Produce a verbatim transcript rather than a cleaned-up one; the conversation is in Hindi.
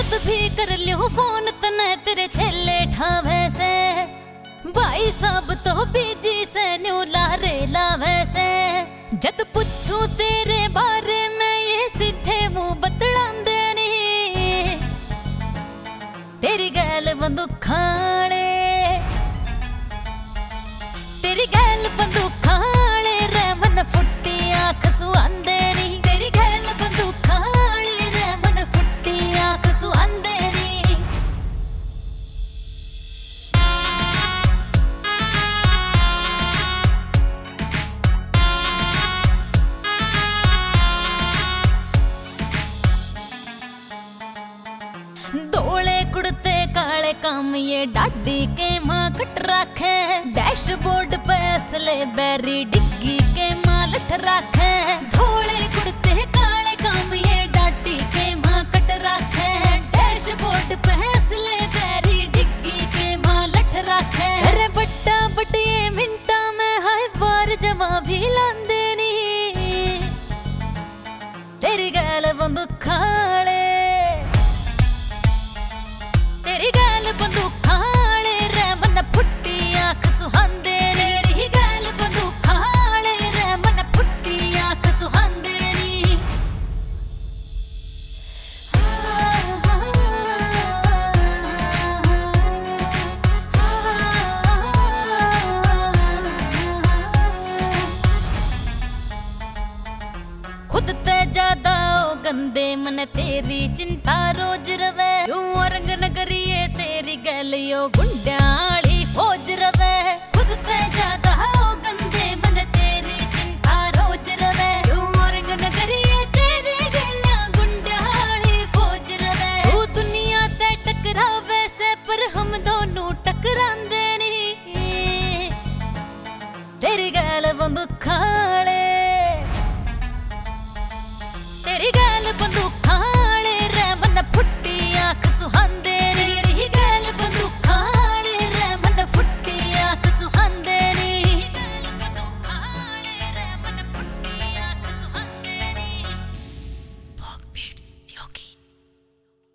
जब भी कर लियो फोन तने तेरे छेले ठावे से, भाई साहब तो बीजी से न्यू लारे लावे से। जब पूछूं तेरे बारे में ये सीधे मुंह बतलांदे नी, तेरी गैल बंदूक खाने, तेरी गैल बंदूक खाने रे मन फुट्टी आंख सुआंदे नी, तेरी गैल बंदूक खाने रे मन फुट्टी आंख सुआंदे नी। धोले कुड़ते काले काम ये डाडी के माँ कट रखे, डैशबोर्ड पे असले बैरी डिग्गी के माँ लट रखे।